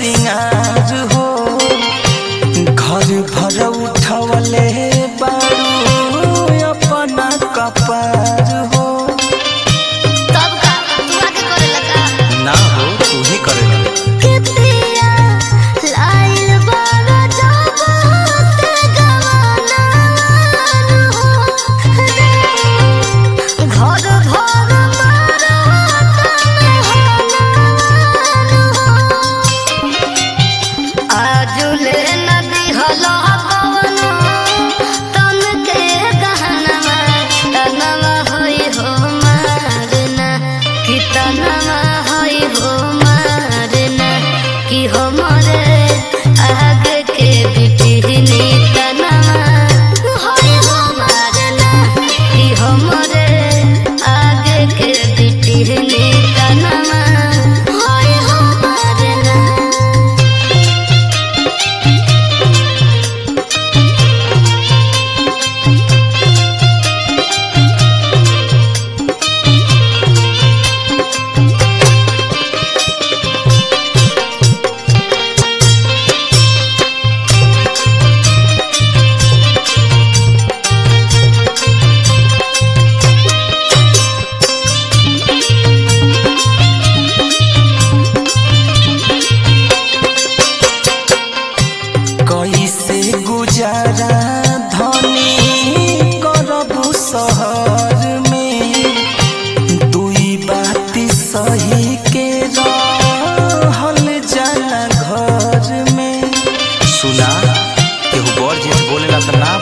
सिंगार हो घर भर उठवले बारू अपना कपार हो। तब का तू आके करे लगा ना हो तू ही करेला। कितिया लाइल बारा जब से गवाना हो घर भर मारा तने आजुले नदी हलो पवन तन के गहनवा तनवा होई हो मारना कि तनवा होई हो मारना कि हमरे आगे के बिटिहनी तनवा होई हो मारना कि हमरे आगे के बिटिहनी तनवा होई हो मारना। कैसे गुजारा धनी करबू शहर में दुई बात सही के रहल जाला घर में। सुना केहू बड़ जेठ बोलेला त ना